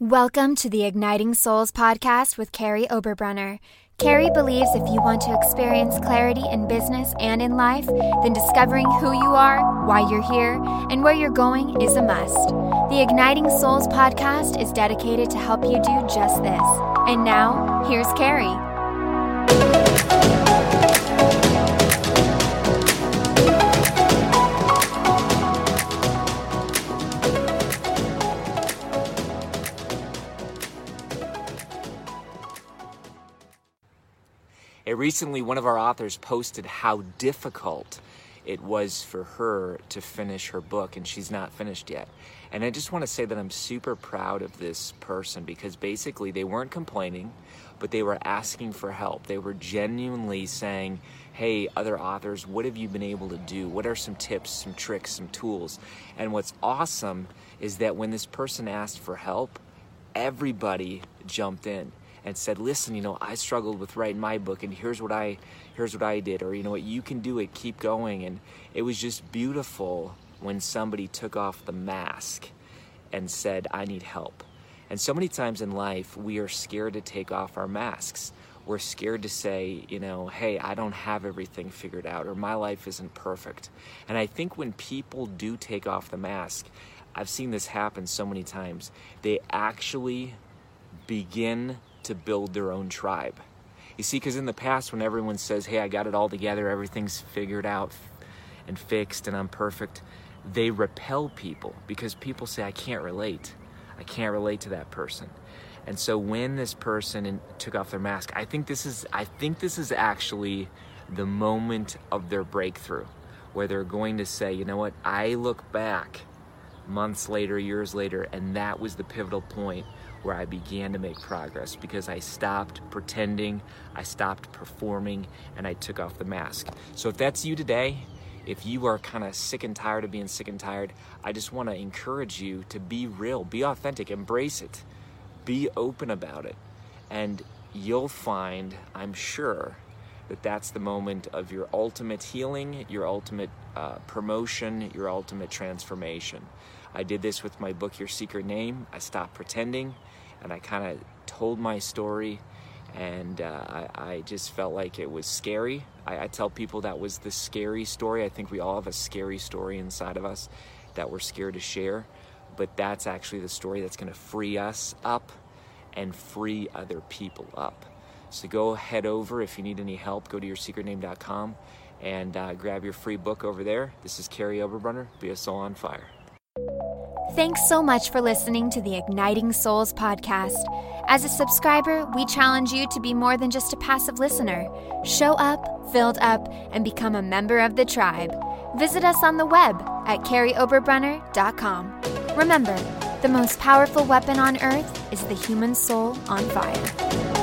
Welcome to the Igniting Souls podcast with Carrie Oberbrunner. Carrie believes if you want to experience clarity in business and in life, then discovering who you are, why you're here, and where you're going is a must. The Igniting Souls podcast is dedicated to help you do just this. And now, here's Carrie. Recently, one of our authors posted how difficult it was for her to finish her book, and she's not finished yet. And I just want to say that I'm super proud of this person because basically they weren't complaining, but they were asking for help. They were genuinely saying, hey, other authors, what have you been able to do? What are some tips, some tricks, some tools? And what's awesome is that when this person asked for help, everybody jumped in and said, listen, I struggled with writing my book, and here's what I did, or what, you can do it, keep going. And it was just beautiful when somebody took off the mask and said, I need help. And so many times in life, we are scared to take off our masks. We're scared to say, hey, I don't have everything figured out, or my life isn't perfect. And I think when people do take off the mask, I've seen this happen so many times, they actually begin to build their own tribe. You see, because in the past when everyone says, hey, I got it all together, everything's figured out and fixed and I'm perfect, they repel people because people say, I can't relate to that person. And so when this person took off their mask, I think this is actually the moment of their breakthrough, where they're going to say, you know what, I look back months later, years later, and that was the pivotal point where I began to make progress because I stopped pretending, I stopped performing, and I took off the mask. So if that's you today, if you are kind of sick and tired of being sick and tired, I just want to encourage you to be real, be authentic, embrace it, be open about it. And you'll find, I'm sure, that that's the moment of your ultimate healing, your ultimate promotion, your ultimate transformation. I did this with my book, Your Secret Name. I stopped pretending, and I kind of told my story, and I just felt like it was scary. I tell people that was the scary story. I think we all have a scary story inside of us that we're scared to share, but that's actually the story that's going to free us up and free other people up. So go head over, if you need any help, go to yoursecretname.com and grab your free book over there. This is Carrie Oberbrunner. Be a soul on fire. Thanks so much for listening to the Igniting Souls podcast. As a subscriber, we challenge you to be more than just a passive listener. Show up, filled up, and become a member of the tribe. Visit us on the web at carrieoberbrunner.com. Remember, the most powerful weapon on earth is the human soul on fire.